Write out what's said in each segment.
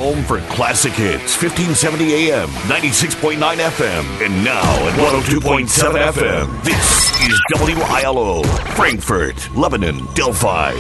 home for classic hits, 1570 AM, 96.9 FM, and now at 102.7 FM. This is WILO, Frankfurt, Lebanon, Delphi.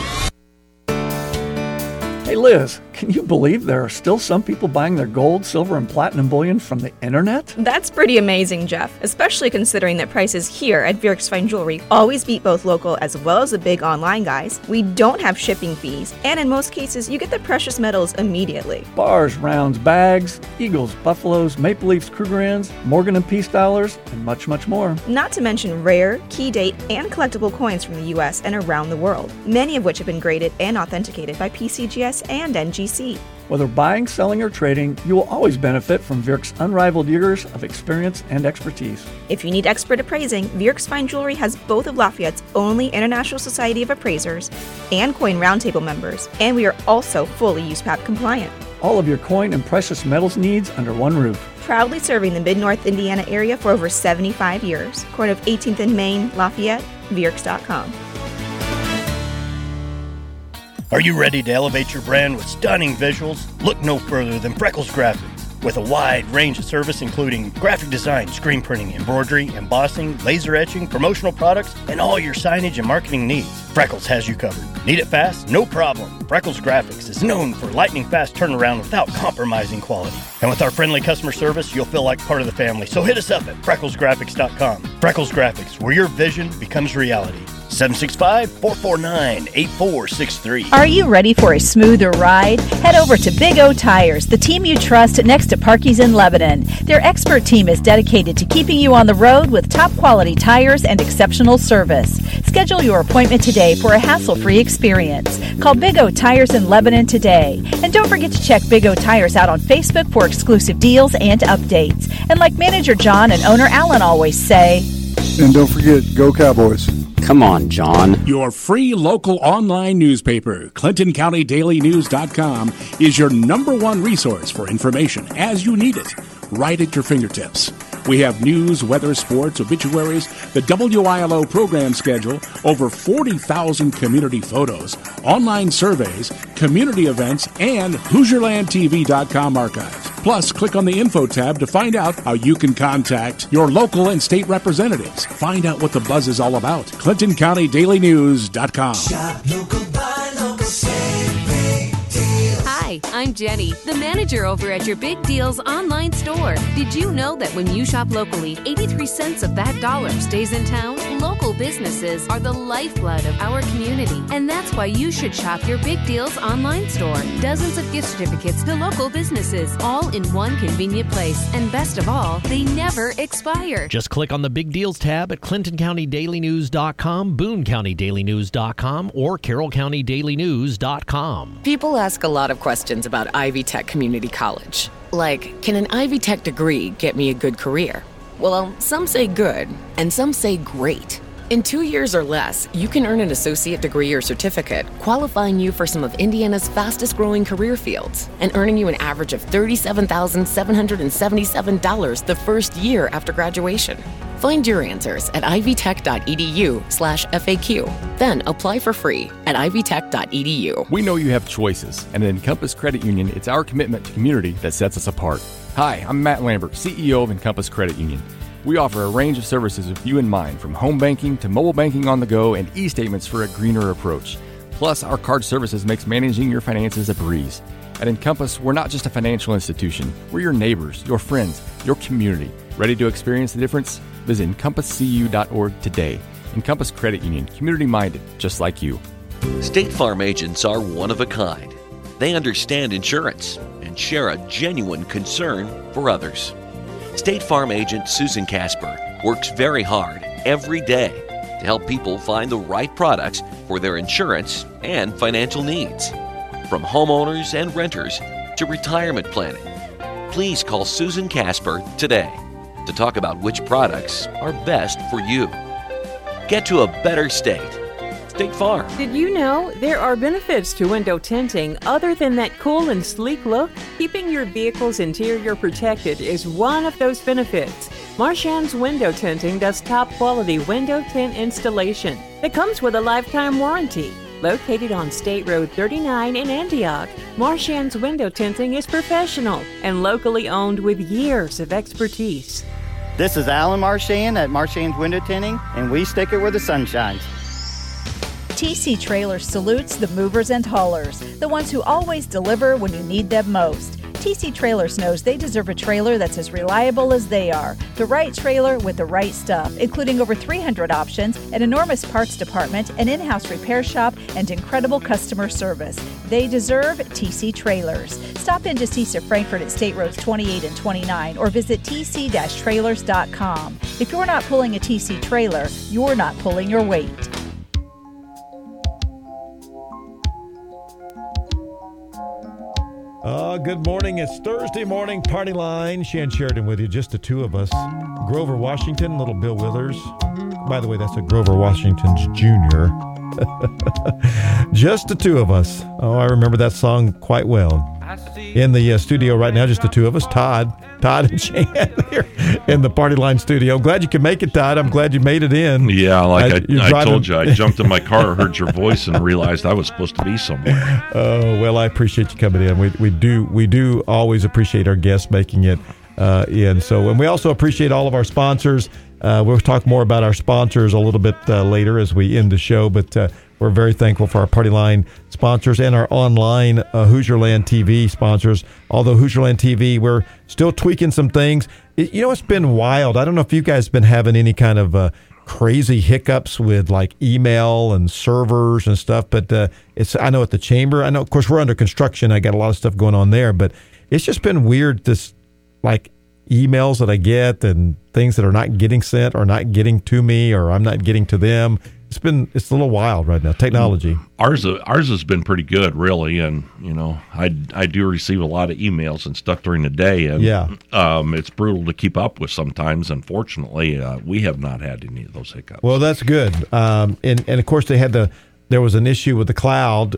Hey Liz, can you believe there are still some people buying their gold, silver, and platinum bullion from the internet? That's pretty amazing, Jeff, especially considering that prices here at Vierks Fine Jewelry always beat both local as well as the big online guys. We don't have shipping fees, and in most cases, you get the precious metals immediately. Bars, rounds, bags, eagles, buffaloes, maple leafs, Krugerrands, Morgan & Peace dollars, and much, much more. Not to mention rare, key date, and collectible coins from the U.S. and around the world, many of which have been graded and authenticated by PCGS and NGC. Whether buying, selling, or trading, you will always benefit from Vierks' unrivaled years of experience and expertise. If you need expert appraising, Vierks Fine Jewelry has both of Lafayette's only International Society of Appraisers and Coin Roundtable members, and we are also fully USPAP compliant. All of your coin and precious metals needs under one roof. Proudly serving the Mid-North Indiana area for over 75 years. Corner of 18th and Main, Lafayette, Vierks.com. Are you ready to elevate your brand with stunning visuals? Look no further than Freckles Graphics. With a wide range of service including graphic design, screen printing, embroidery, embossing, laser etching, promotional products, and all your signage and marketing needs, Freckles has you covered. Need it fast? No problem. Freckles Graphics is known for lightning fast turnaround without compromising quality. And with our friendly customer service, you'll feel like part of the family. So hit us up at frecklesgraphics.com. Freckles Graphics, where your vision becomes reality. 765-449-8463. Are you ready for a smoother ride? Head over to Big O Tires, the team you trust next to Parky's in Lebanon. Their expert team is dedicated to keeping you on the road with top quality tires and exceptional service. Schedule your appointment today for a hassle-free experience. Call Big O Tires in Lebanon today. And don't forget to check Big O Tires out on Facebook for exclusive deals and updates. And like manager John and owner Alan always say, and don't forget, go Cowboys. Come on, John. Your free local online newspaper, ClintonCountyDailyNews.com, is your number one resource for information as you need it, right at your fingertips. We have news, weather, sports, obituaries, the WILO program schedule, over 40,000 community photos, online surveys, community events, and HoosierlandTV.com archives. Plus, click on the info tab to find out how you can contact your local and state representatives. Find out what the buzz is all about. ClintonCountyDailyNews.com. Shop local, buy local, save big deals. Hi, I'm Jenny, the manager over at your Big Deals online store. Did you know that when you shop locally, 83 cents of that dollar stays in town? Local businesses are the lifeblood of our community, and that's why you should shop your Big Deals online store. Dozens of gift certificates to local businesses, all in one convenient place. And best of all, they never expire. Just click on the Big Deals tab at ClintonCountyDailyNews.com, BooneCountyDailyNews.com, or CarrollCountyDailyNews.com. People ask a lot of questions about Ivy Tech Community College. Like, can an Ivy Tech degree get me a good career? Well, some say good, and some say great. In 2 years or less, you can earn an associate degree or certificate, qualifying you for some of Indiana's fastest-growing career fields, and earning you an average of $37,777 the first year after graduation. Find your answers at ivytech.edu/FAQ. Then apply for free at ivytech.edu. We know you have choices, and at Encompass Credit Union, it's our commitment to community that sets us apart. Hi, I'm Matt Lambert, CEO of Encompass Credit Union. We offer a range of services with you in mind, from home banking to mobile banking on the go and e-statements for a greener approach. Plus, our card services makes managing your finances a breeze. At Encompass, we're not just a financial institution. We're your neighbors, your friends, your community. Ready to experience the difference? Visit EncompassCU.org today. Encompass Credit Union, community-minded, just like you. State Farm agents are one of a kind. They understand insurance and share a genuine concern for others. State Farm agent Susan Casper works very hard every day to help people find the right products for their insurance and financial needs. From homeowners and renters to retirement planning. Please call Susan Casper today to talk about which products are best for you. Get to a better state. State Farm. Did you know there are benefits to window tinting other than that cool and sleek look? Keeping your vehicle's interior protected is one of those benefits. Marchand's Window Tinting does top quality window tint installation that comes with a lifetime warranty. Located on State Road 39 in Antioch, Marchand's Window Tinting is professional and locally owned with years of expertise. This is Alan Marchand at Marchand's Window Tinting, and we stick it where the sun shines. TC Trailers salutes the movers and haulers, the ones who always deliver when you need them most. TC Trailers knows they deserve a trailer that's as reliable as they are. The right trailer with the right stuff, including over 300 options, an enormous parts department, an in-house repair shop, and incredible customer service. They deserve TC Trailers. Stop in to CISA Frankfort at State Roads 28 and 29 or visit tc-trailers.com. If you're not pulling a TC trailer, you're not pulling your weight. Good morning. It's Thursday morning party line. Shan Sheridan with you, just the two of us. Grover Washington, little Bill Withers. By the way, that's a Grover Washington's Jr. Just the two of us. Oh, I remember that song quite well. In the studio right now, just the two of us, Todd and Shan here in the party line studio. I'm glad you could make it, Todd. I'm glad you made it in. Yeah, I told you, I jumped in my car, heard your voice, and realized I was supposed to be somewhere. Oh, well, I appreciate you coming in. We do always appreciate our guests making it in. So, and we also appreciate all of our sponsors. We'll talk more about our sponsors a little bit later as we end the show, but we're very thankful for our Party Line sponsors and our online Hoosierland TV sponsors. Although Hoosierland TV, we're still tweaking some things. It's been wild. I don't know if you guys have been having any kind of crazy hiccups with like email and servers and stuff, but I know at the chamber, I know, of course, we're under construction. I got a lot of stuff going on there, but it's just been weird, this like emails that I get and things that are not getting sent or not getting to me or I'm not getting to them. It's a little wild right now. Technology. Ours has been pretty good, really, and I do receive a lot of emails and stuff during the day, and it's brutal to keep up with sometimes. Unfortunately, we have not had any of those hiccups. Well, that's good. And of course there was an issue with the cloud,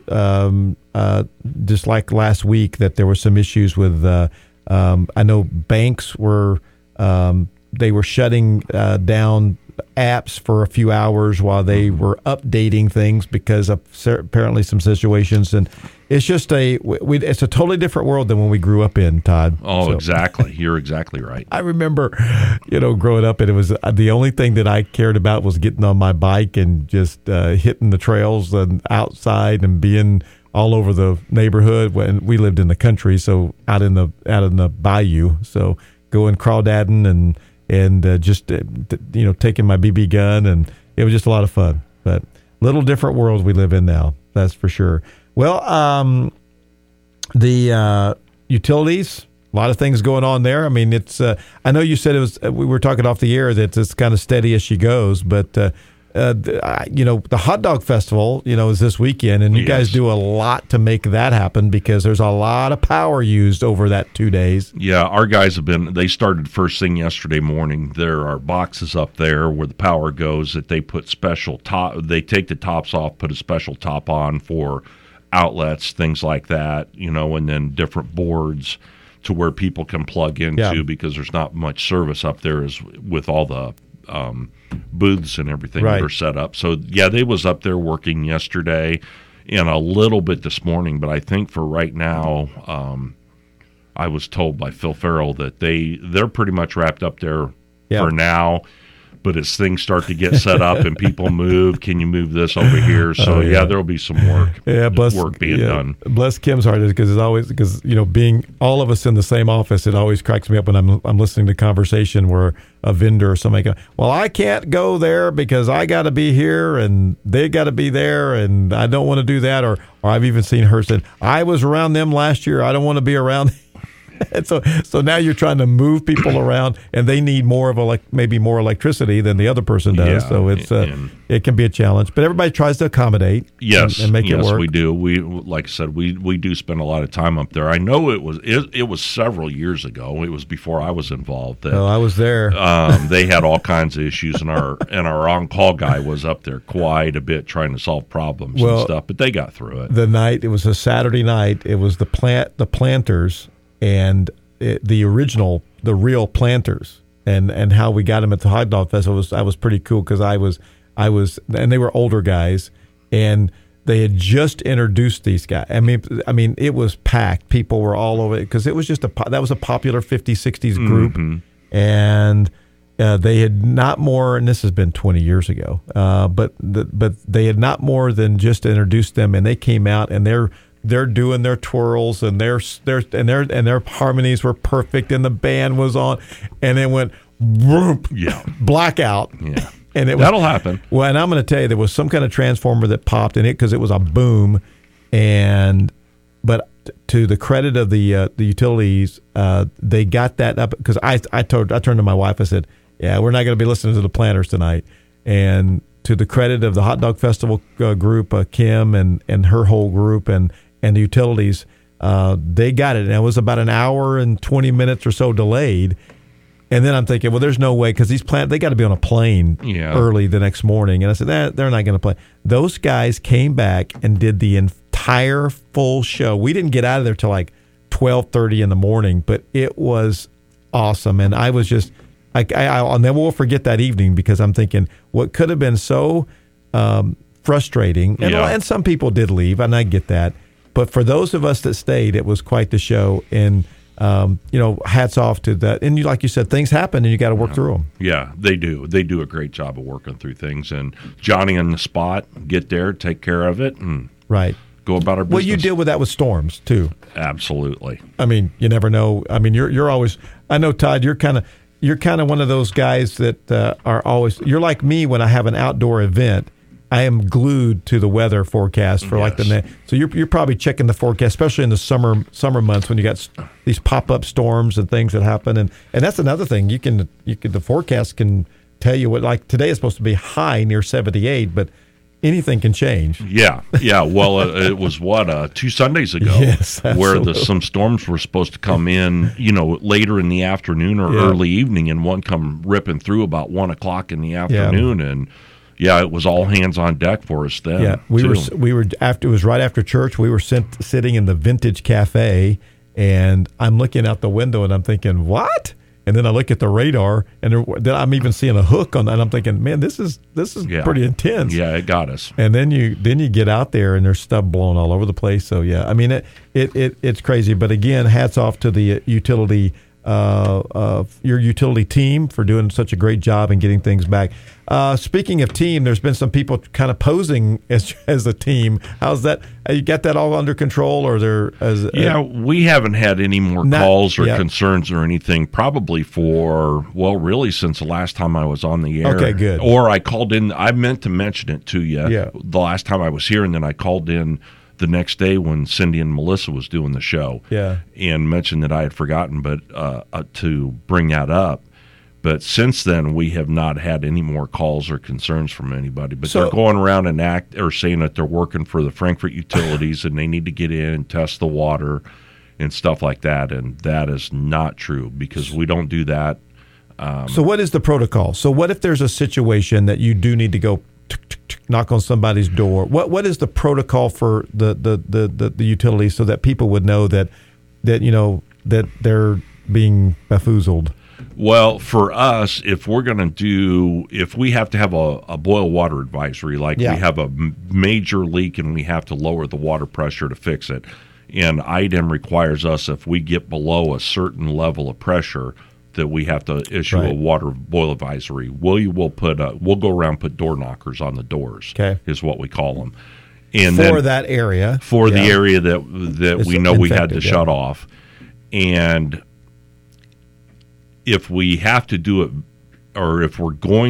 just like last week that there were some issues with. I know banks were they were shutting down apps for a few hours while they were updating things because of apparently some situations, and it's just it's a totally different world than when we grew up in, Todd. Oh, so. Exactly. You're exactly right. I remember, growing up, and it was the only thing that I cared about was getting on my bike and just hitting the trails and outside and being all over the neighborhood. When we lived in the country, so out in the bayou, so going crawdadding and just taking my BB gun, and it was just a lot of fun. But little different world we live in now, that's for sure. Well, the utilities, a lot of things going on there. I mean, it's I know you said it was. We were talking off the air that it's kind of steady as she goes, but the hot dog festival, is this weekend, and you guys do a lot to make that happen because there's a lot of power used over that 2 days. Yeah, our guys they started first thing yesterday morning. There are boxes up there where the power goes that they put they take the tops off, put a special top on for outlets, things like that, and then different boards to where people can plug into because there's not much service up there as with all the booths and everything that are set up. So they was up there working yesterday and a little bit this morning, but I think for right now, I was told by Phil Farrell that they're pretty much wrapped up there for now. But as things start to get set up and people move, can you move this over here? So there'll be some work being done. Bless Kim's heart is because being all of us in the same office, it always cracks me up when I'm listening to conversation where a vendor or somebody goes, well, I can't go there because I got to be here and they got to be there and I don't want to do that. Or I've even seen her say, I was around them last year. I don't want to be around. And so now you're trying to move people around, and they need more of maybe more electricity than the other person does. So it can be a challenge, but everybody tries to accommodate. And make it work. Yes, we do. We, like I said, we do spend a lot of time up there. I know it was several years ago. It was before I was involved. I was there. They had all kinds of issues, and our on-call guy was up there quite a bit trying to solve problems and stuff. But they got through it. It was a Saturday night. It was the planters. And the real planters, and how we got them at the hot dog festival was pretty cool because I was, and they were older guys, and They had just introduced these guys. I mean, it was packed. People were all over it because it was just that was a popular 50s, 60s group, and they had not more. And this has been 20 years ago, but they had not more than just introduced them, and they came out and they're doing their twirls and their harmonies were perfect, and the band was on, and it went whoop, blackout. Yeah. And that'll happen. Well, and I'm going to tell you, there was some kind of transformer that popped in it because it was a boom. But to the credit of the utilities, they got that up because I turned to my wife. I said, "Yeah, we're not going to be listening to the Planters tonight." And to the credit of the Hot Dog Festival group, Kim and her whole group, and the utilities, they got it. And it was about an hour and 20 minutes or so delayed. And then I'm thinking, well, there's no way because they got to be on a plane early the next morning. And I said, they're not going to play. Those guys came back and did the entire full show. We didn't get out of there till like 12:30 in the morning, but it was awesome. And I was just, I'll never forget that evening because I'm thinking what could have been so frustrating. And some people did leave, and I get that. But for those of us that stayed, it was quite the show. And hats off to that. And like you said, things happen and you got to work through them. Yeah, they do. They do a great job of working through things. And Johnny on the spot, get there, take care of it, and go about our business. Well, you deal with that with storms too. Absolutely. I mean, you never know. I mean, you're always. I know, Todd. You're kind of one of those guys that are always. You're like me when I have an outdoor event. I am glued to the weather forecast for like the next. So you're probably checking the forecast, especially in the summer months when you got these pop-up storms and things that happen. And that's another thing. The forecast can tell you what, like today is supposed to be high near 78, but anything can change. Yeah. Well, it was 2 Sundays ago where some storms were supposed to come in, later in the afternoon or early evening, and one come ripping through about 1:00 in the afternoon, and. Yeah, it was all hands on deck for us then. Yeah, we were after it was right after church. We were sitting in the Vintage Cafe, and I'm looking out the window and I'm thinking, what? And then I look at the radar, and then I'm even seeing a hook on that. And I'm thinking, man, this is pretty intense. Yeah, it got us. And then you get out there and there's stuff blowing all over the place. So yeah, I mean it's crazy. But again, hats off to the utility. Your utility team for doing such a great job and getting things back. Speaking of team, there's been some people kind of posing as a team. How's that? You got that all under control, or we haven't had any more calls or concerns or anything. Probably really since the last time I was on the air. Okay, good. Or I called in. I meant to mention it to you the last time I was here, and then I called in the next day when Cindy and Melissa was doing the show, and mentioned that I had forgotten, but to bring that up. But since then, we have not had any more calls or concerns from anybody. But they're going around and saying that they're working for the Frankfort Utilities and they need to get in and test the water and stuff like that. And that is not true because we don't do that. So what is the protocol? So what if there's a situation that you do need to go knock on somebody's door? What is the protocol for the utilities so that people would know that they're being bamboozled? Well, for us, if we have to have a boil water advisory, like we have a major leak and we have to lower the water pressure to fix it, and IDEM requires us, if we get below a certain level of pressure, that we have to issue a water boil advisory. We'll go around and put door knockers on the doors. Is what we call them. And for that area, the area that we know we had to shut off, and if we have to do it, or if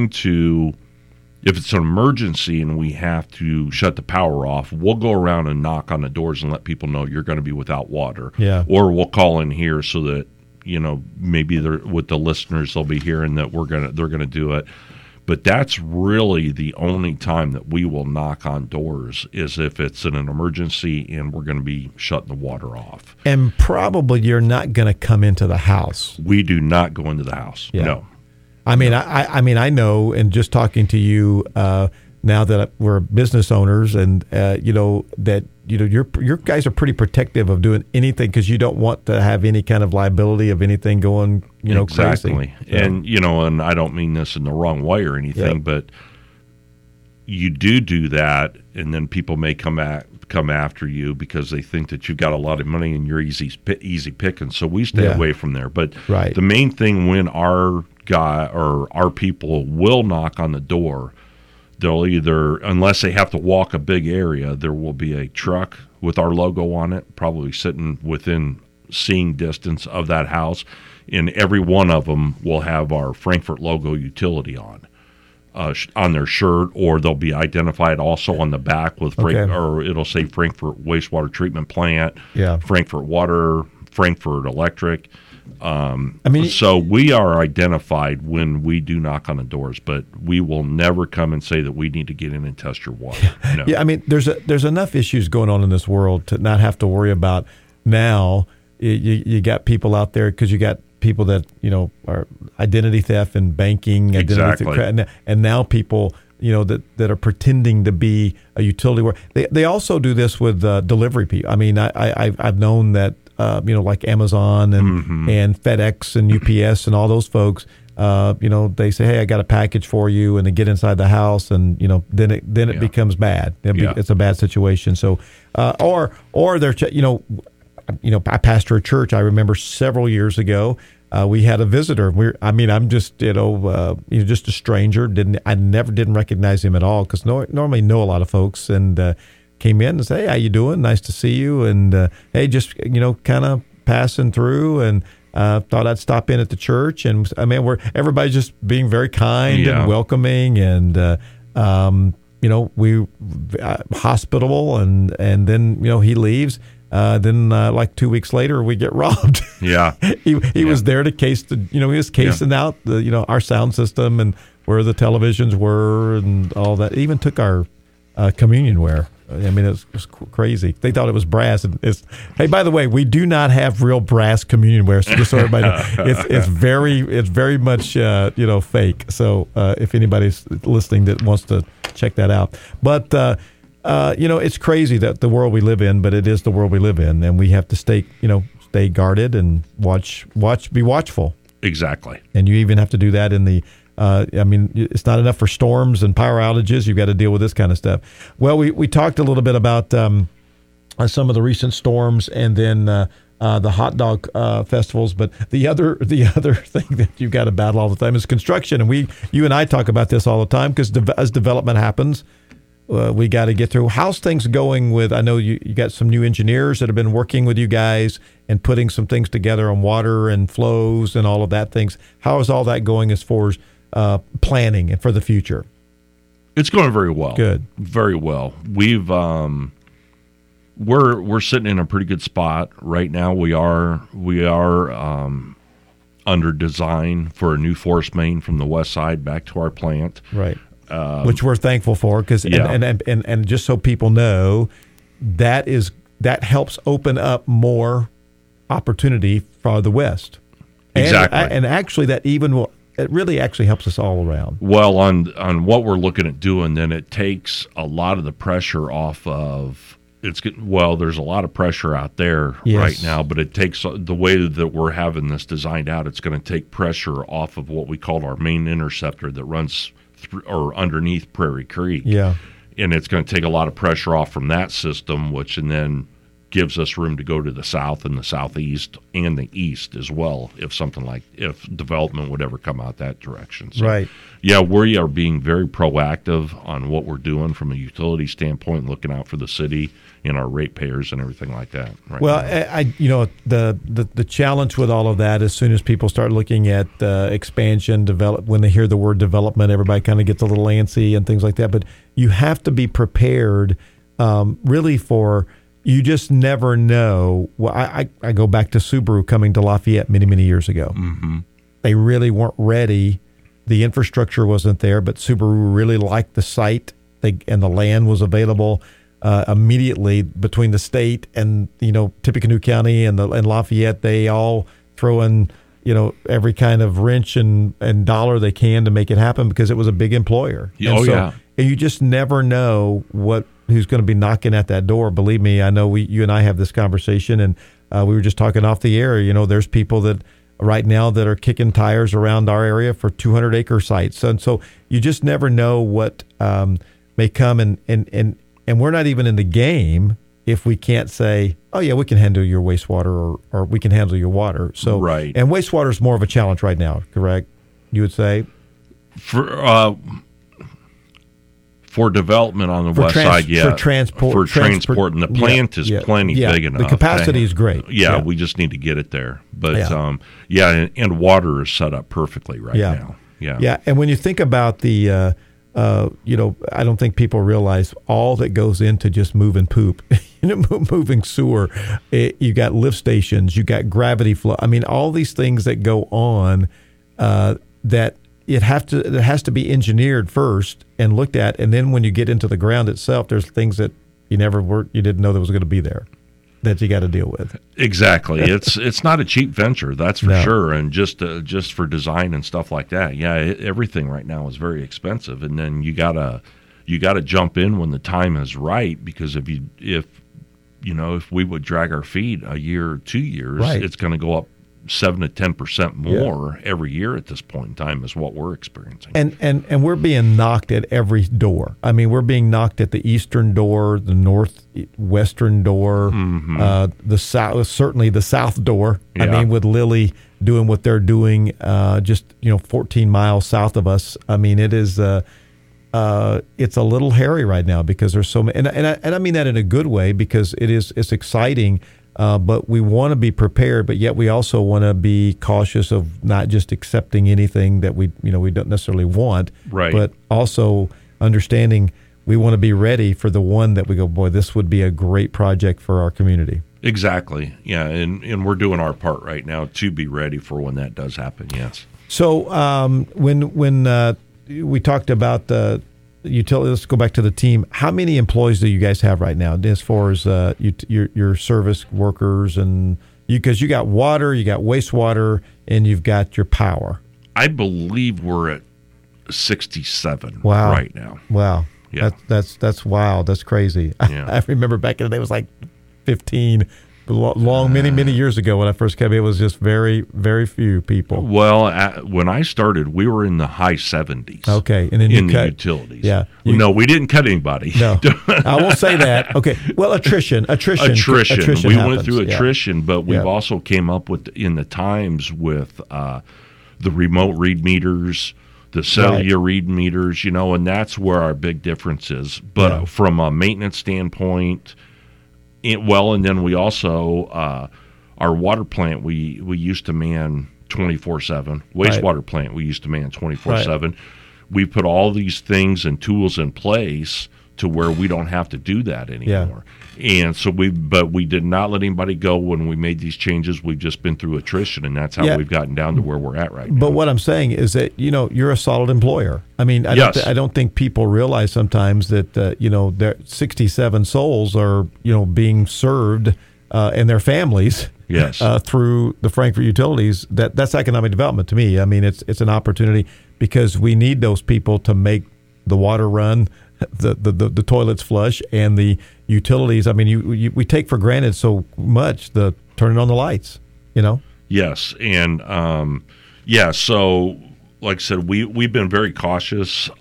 it's an emergency and we have to shut the power off, we'll go around and knock on the doors and let people know you're going to be without water. Yeah. Or we'll call in here so that maybe with the listeners they'll be hearing that they're gonna do it. But that's really the only time that we will knock on doors is if it's in an emergency and we're going to be shutting the water off. And probably you're not going to come into the house. We do not go into the house. Yeah. No. I mean, I know, and just talking to you now that we're business owners, and your guys are pretty protective of doing anything because you don't want to have any kind of liability of anything going, exactly. Crazy. And and I don't mean this in the wrong way or anything, but you do that, and then people may come after you because they think that you've got a lot of money and you're easy picking. So we stay away from there. But the main thing, when our guy or our people will knock on the door, they'll either, unless they have to walk a big area, there will be a truck with our logo on it, probably sitting within seeing distance of that house, and every one of them will have our Frankfort logo utility on their shirt, or they'll be identified also on the back with or it'll say Frankfort Wastewater Treatment Plant, Frankfort Water, Frankfort Electric. So we are identified when we do knock on the doors, but we will never come and say that we need to get in and test your water. No. Yeah, I mean, there's enough issues going on in this world to not have to worry about now. You got people out there because you got people that are identity theft and banking, and now people that are pretending to be a utility worker. They also do this with delivery people. I mean, I've known that like Amazon and FedEx and UPS and all those folks. They say, "Hey, I got a package for you," and they get inside the house, and then it becomes bad. It's a bad situation. So, or they're I pastor a church. I remember several years ago, we had a visitor. I'm just just a stranger. Didn't recognize him at all because normally know a lot of folks, and came in and said, "Hey, how you doing? Nice to see you." And hey, just kind of passing through, and thought I'd stop in at the church. And everybody's just being very kind and welcoming, and we hospitable, and then he leaves. Then like 2 weeks later, we get robbed. Yeah, he was there to case he was casing out the our sound system and where the televisions were and all that. He even took our communionware. I mean, it was crazy. They thought it was brass. And hey, by the way, we do not have real brass communionware. So just so everybody knows, it's very much fake. So if anybody's listening that wants to check that out, but. It's crazy that the world we live in, but it is the world we live in, and we have to stay guarded and be watchful. Exactly. And you even have to do that in the. It's not enough for storms and power outages. You've got to deal with this kind of stuff. Well, we talked a little bit about some of the recent storms, and then the hot dog festivals. But the other thing that you've got to battle all the time is construction, and you and I talk about this all the time because as development happens. We got to get through. How's things going with, I know you got some new engineers that have been working with you guys and putting some things together on water and flows and all of that things. How is all that going as far as planning and for the future? It's going very well. Good. Very well. We've we're sitting in a pretty good spot right now. We are under design for a new force main from the west side back to our plant. Right. Which we're thankful for, because and just so people know, that helps open up more opportunity for the West. Exactly. And actually, it really actually helps us all around. Well, on what we're looking at doing, then it takes a lot of the pressure off of. There's a lot of pressure out there right now, but it takes the way that we're having this designed out. It's going to take pressure off of what we call our main interceptor that runs or underneath Prairie Creek. Yeah. And it's going to take a lot of pressure off from that system, and then gives us room to go to the south and the southeast and the east as well if development would ever come out that direction. So, right. Yeah, we are being very proactive on what we're doing from a utility standpoint, looking out for the city and our ratepayers and everything like that. Right now. The challenge with all of that, as soon as people start looking at expansion, when they hear the word development, everybody kind of gets a little antsy and things like that. But you have to be prepared, really for. You just never know. Well, I go back to Subaru coming to Lafayette many, many years ago. Mm-hmm. They really weren't ready. The infrastructure wasn't there, but Subaru really liked the site, and the land was available immediately between the state and Tippecanoe County and Lafayette. They all throw in every kind of wrench and dollar they can to make it happen because it was a big employer. Yeah. And you just never know who's going to be knocking at that door. Believe me, I know you and I have this conversation, and we were just talking off the air. There's people that right now that are kicking tires around our area for 200-acre sites, and so you just never know what. may come and we're not even in the game if we can't say, oh yeah, we can handle your wastewater or we can handle your water. So right. And wastewater is more of a challenge right now, correct? You would say for development on the west side, for transport, and the plant is plenty big enough. The capacity is great. Yeah, we just need to get it there. But and water is set up perfectly right now. Yeah, and when you think about the, I don't think people realize all that goes into just moving poop, moving sewer. You got lift stations, you got gravity flow. I mean, all these things that go on that. It has to be engineered first and looked at, and then when you get into the ground itself, there's things that you didn't know that was going to be there that you got to deal with. Exactly, it's not a cheap venture, that's for sure, and just for design and stuff like that. Yeah, everything right now is very expensive, and then you gotta jump in when the time is right, because if we would drag our feet a year or 2 years, it's going to go up 7 to 10% more every year at this point in time is what we're experiencing. And we're being knocked at every door. I mean, we're being knocked at the eastern door, the northwestern door, the south, certainly the south door. Yeah. I mean, with Lilly doing what they're doing, 14 miles south of us. I mean, it is. It's a little hairy right now because there's so many, and I mean that in a good way, because it's exciting. But we want to be prepared, but yet we also want to be cautious of not just accepting anything that we don't necessarily want, right? But also understanding we want to be ready for the one that we go, boy, this would be a great project for our community. Exactly, yeah, and we're doing our part right now to be ready for when that does happen. Yes. So when we talked about the utility, let's go back to the team. How many employees do you guys have right now as far as your service workers, and because you got water, you got wastewater, and you've got your power? I believe we're at 67 wow. right now. Wow. Yeah. That's wild. That's crazy. Yeah. I remember back in the day it was like 15. Many years ago when I first came, it was just very, very few people. Well, when I started, we were in the high 70s. Okay, and then in the utilities. Yeah, no, we didn't cut anybody. No, I will say that. Okay, well, attrition. We happens. Went through attrition, but we've Yeah. also came up with in the times with the remote read meters, the cellular read meters. And that's where our big difference is. But from a maintenance standpoint. And then we also, our water plant, we used to man 24/7. Wastewater plant, we used to man 24/7. We put all these things and tools in place to where we don't have to do that anymore. And so we did not let anybody go when we made these changes. We've just been through attrition, and that's how we've gotten down to where we're at right now. But what I'm saying is that, you're a solid employer. I mean, I don't think people realize sometimes that, their 67 souls are, being served and their families through the Frankfort Utilities. That's economic development to me. I mean, it's an opportunity because we need those people to make the water run, the toilets flush, and the utilities. I mean, we take for granted so much the turning on the lights. Yes, and so like I said, we've been very cautious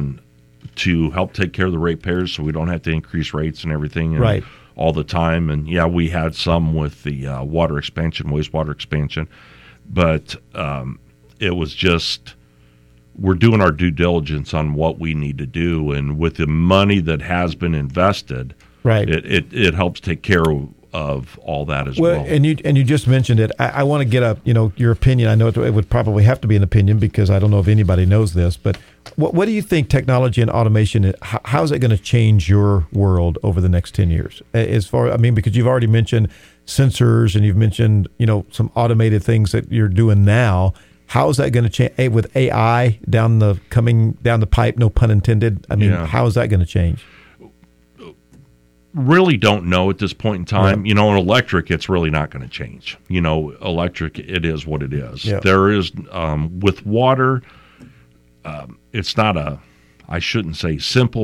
to help take care of the ratepayers, so we don't have to increase rates and everything all the time. And we had some with the water expansion, wastewater expansion, but it was just. We're doing our due diligence on what we need to do, and with the money that has been invested, it helps take care of all that as well. And you just mentioned it. I want to get your opinion. I know it would probably have to be an opinion because I don't know if anybody knows this, but what do you think technology and automation? How is it going to change your world over the next 10 years? Because you've already mentioned sensors and you've mentioned some automated things that you're doing now. How is that going to change with AI coming down the pipe? No pun intended. I mean, how is that going to change? Really don't know at this point in time. In electric, it's really not going to change. Electric, it is what it is. Yeah. There is with water, it's not I shouldn't say simple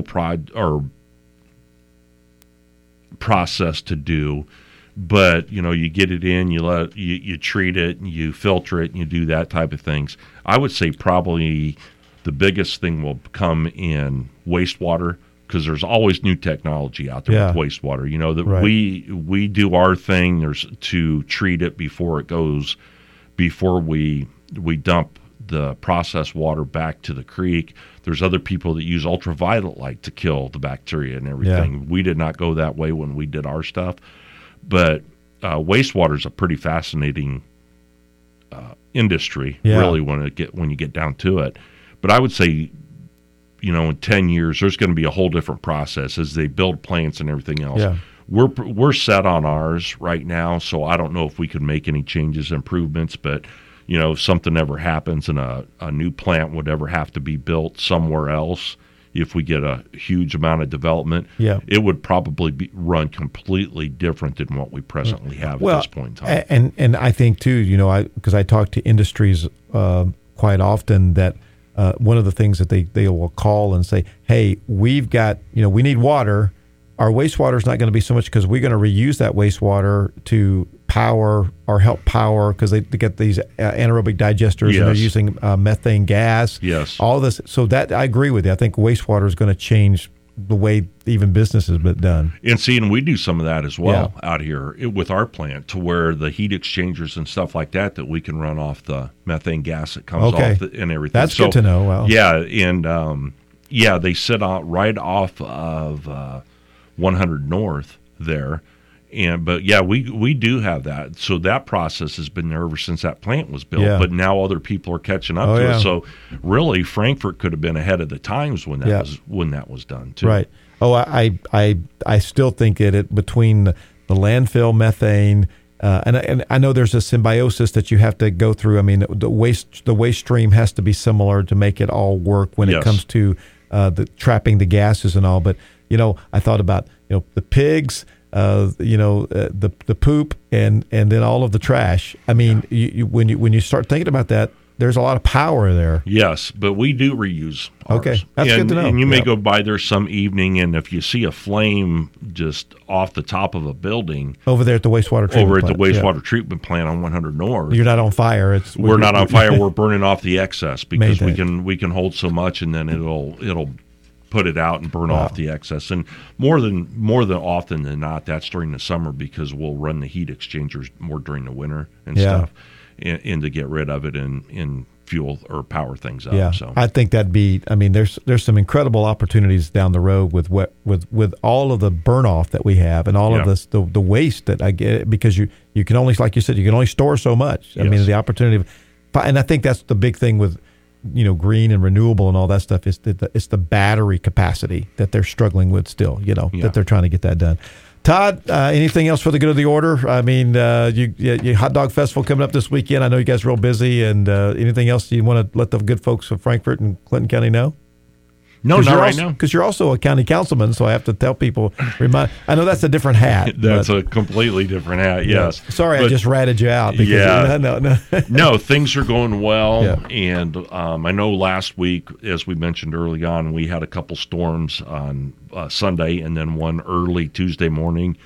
process to do. But you get it in, you treat it, and you filter it, and you do that type of things. I would say probably the biggest thing will come in wastewater, because there's always new technology out there with wastewater. You know that we do our thing. There's to treat it before we dump the processed water back to the creek. There's other people that use ultraviolet light to kill the bacteria and everything. Yeah. We did not go that way when we did our stuff, but wastewater is a pretty fascinating industry, really, when you get down to it. But I would say, in 10 years, there's going to be a whole different process as they build plants and everything else. Yeah. We're set on ours right now, so I don't know if we could make any changes, improvements, but if something ever happens and a new plant would ever have to be built somewhere else, if we get a huge amount of development, it would probably run completely different than what we presently have at this point in time. And I think, too, because I talk to industries quite often, that one of the things that they will call and say, hey, we've got, we need water. Our wastewater is not going to be so much because we're going to reuse that wastewater to power or help power, because they get these anaerobic digesters and they're using methane gas. Yes. All this. So that I agree with you. I think wastewater is going to change the way even business has been done. And we do some of that as well out here with our plant, to where the heat exchangers and stuff like that we can run off the methane gas that comes off and everything. That's good to know. Wow. Yeah. And they sit out right off of 100 North there. But we do have that. So that process has been there ever since that plant was built. Yeah. But now other people are catching up to it. So really, Frankfort could have been ahead of the times when that was done too. Right. Oh, I still think it between the landfill methane and I know there's a symbiosis that you have to go through. I mean, the waste stream has to be similar to make it all work when it comes to the trapping the gases and all. But I thought about the pigs. The poop and then all of the trash. I mean, when you start thinking about that, there's a lot of power there. Yes, but we do reuse ours. Okay, that's good to know. And you may go by there some evening, and if you see a flame just off the top of a building over there at the wastewater treatment plant on 100 North, you're not on fire. We're not on fire. We're burning off the excess because we can hold so much, and then it'll put it out and burn off the excess. And more than often than not, that's during the summer, because we'll run the heat exchangers more during the winter and stuff, and to get rid of it and fuel or power things up. Yeah, so I think there's some incredible opportunities down the road with all of the burn off that we have and all of this the waste that I get, because you can only, like you said, you can only store so much. I mean, the opportunity and I think that's the big thing with green and renewable and all that stuff, is it's the battery capacity that they're struggling with still, that they're trying to get that done. Todd, anything else for the good of the order? I mean, you Hot Dog Festival coming up this weekend. I know you guys are real busy, and anything else you want to let the good folks of Frankfort and Clinton County know? No, not right now. Because you're also a county councilman, so I have to tell people. I know that's a different hat. That's a completely different hat. Yes. Sorry, I just ratted you out. Because no. No, things are going well, and I know last week, as we mentioned early on, we had a couple storms on Sunday and then one early Tuesday morning,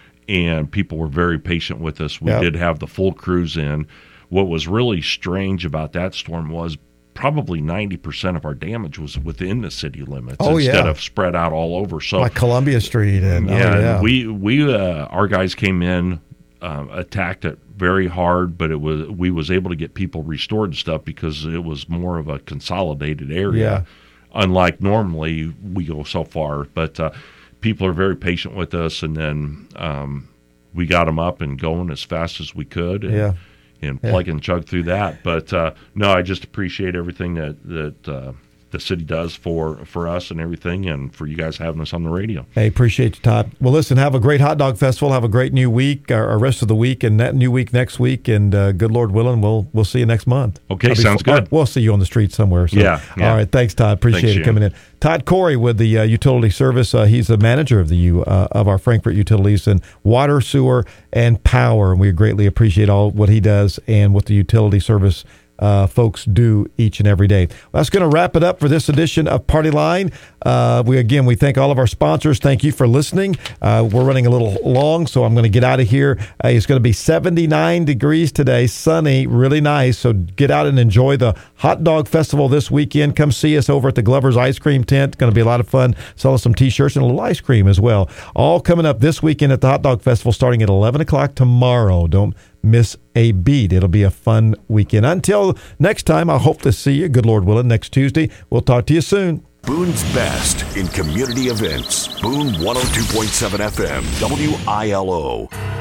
and people were very patient with us. We did have the full crews in. What was really strange about that storm was probably 90% of our damage was within the city limits instead of spread out all over. So like Columbia Street and we our guys came in, attacked it very hard, but we was able to get people restored and stuff because it was more of a consolidated area. Unlike normally we go so far, but people are very patient with us, and then we got them up and going as fast as we could. And plug and chug through that. But no, I just appreciate everything that the city does for us and everything, and for you guys having us on the radio. Hey, appreciate you, Todd. Well, listen, have a great Hot Dog Festival. Have a great new week, or rest of the week, and that new week next week. And good Lord willing, we'll see you next month. Okay, sounds good. We'll see you on the street somewhere. So. Yeah. All right, thanks, Todd. Appreciate it coming in. Todd Corey with the Utility Service. He's the manager of our Frankfort Utilities and water, sewer, and power. And we greatly appreciate all what he does and what the Utility Service folks do each and every day. Well, that's going to wrap it up for this edition of Party Line. We thank all of our sponsors. Thank you for listening. We're running a little long, so I'm going to get out of here. It's going to be 79 degrees today, sunny, really nice. So get out and enjoy the Hot Dog Festival this weekend. Come see us over at the Glover's Ice Cream Tent. It's going to be a lot of fun. Selling some T-shirts and a little ice cream as well. All coming up this weekend at the Hot Dog Festival starting at 11 o'clock tomorrow. Don't miss a beat. It'll be a fun weekend. Until next time, I hope to see you, good Lord willing, next Tuesday. We'll talk to you soon. Boone's best in community events. Boone 102.7 FM, WILO.